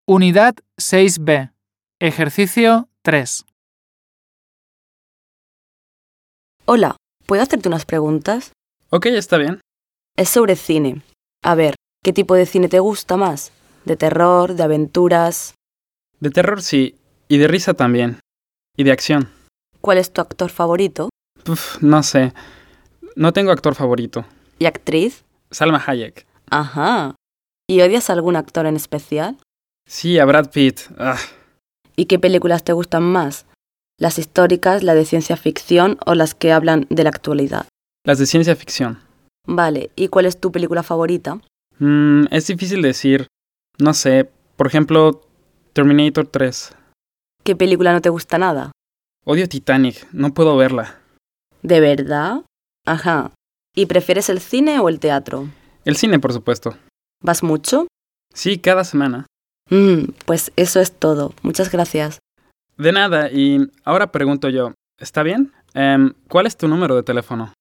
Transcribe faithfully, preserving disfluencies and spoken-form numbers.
Unidad seis B. Ejercicio tres. Hola, ¿puedo hacerte unas preguntas? Ok, está bien. Es sobre cine. A ver, ¿qué tipo de cine te gusta más? ¿De terror, de aventuras? De terror sí, y de risa también. Y de acción. ¿Cuál es tu actor favorito? Uf, no sé. No tengo actor favorito. ¿Y actriz? Salma Hayek. Ajá. ¿Y odias a algún actor en especial? Sí, a Brad Pitt. Ah, ¿Y qué películas te gustan más? ¿Las históricas, la de ciencia ficción o las que hablan de la actualidad? las de ciencia ficción. Vale, ¿y cuál es tu película favorita? Mm, es difícil decir. No sé. Por ejemplo, Terminator tres. ¿Qué película no te gusta nada? Odio Titanic. No puedo verla. ¿De verdad? Ajá. ¿Y prefieres el cine o el teatro? El cine, por supuesto. ¿Vas mucho? Sí, cada semana. Mm, pues eso es todo. Muchas gracias. De nada, y ahora pregunto yo. ¿Está bien? Em, ¿cuál es tu número de teléfono?